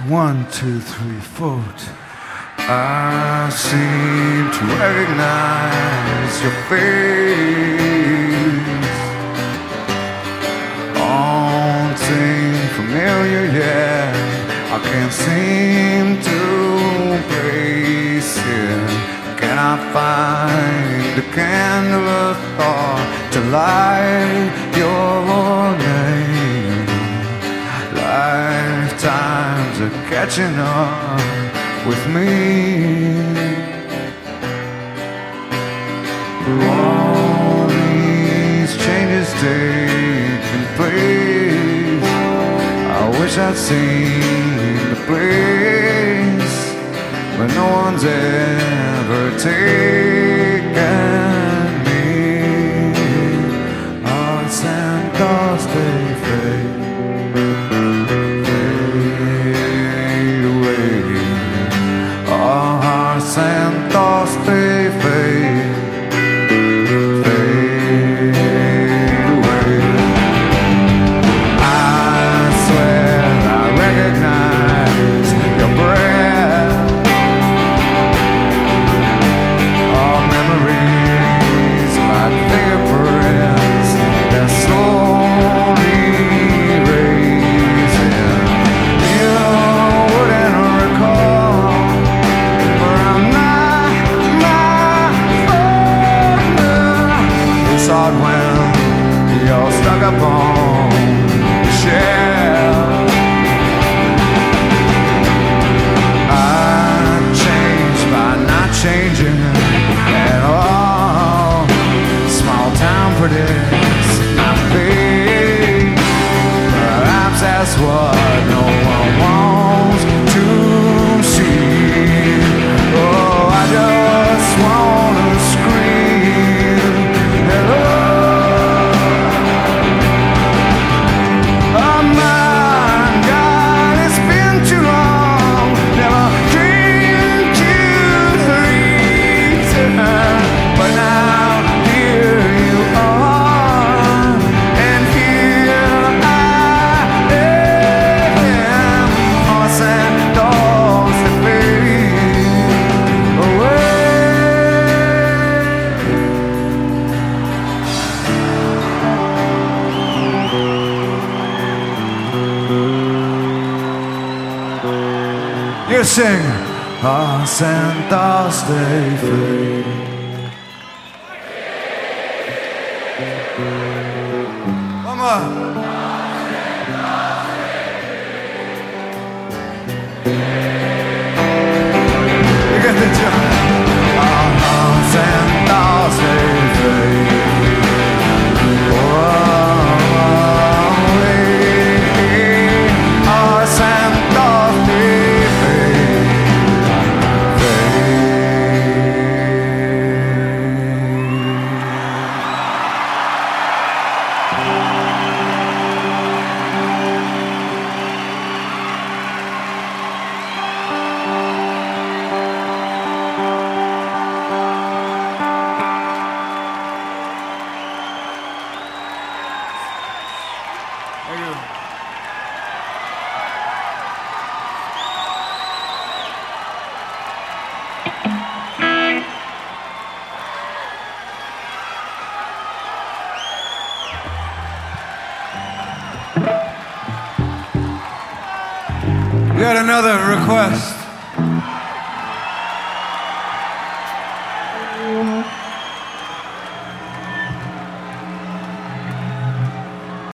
1, 2, 3, 4. I seem to recognize your face. Haunting, familiar, yeah. I can't seem to place it. Can I find a candle of thought to light your name? Lifetimes are catching up with me. All these changes taking place, I wish I'd seen the place, but no one's ever taken me. Hearts and thoughts, they fade away. Our hearts and thoughts, they fade away. I swear I recognize your breath. Our memories like fingerprints, they're slowly erasing. You wouldn't recall, but I'm not you saw it when you're stuck up on the shelf. I changed by not changing at all. Small town predicts my fate. Perhaps that's what no one wants to see. Oh, I just wanna scream hello. Oh my God, it's been too long. Never came to return, but now here you are, and here I am. Hearts and thoughts that fade away. You sing. Hearts and thoughts, they fade. One more. You get the job. Our hearts and thoughts, they fade away. Hearts and thoughts, they fade. Thank you. We got another request.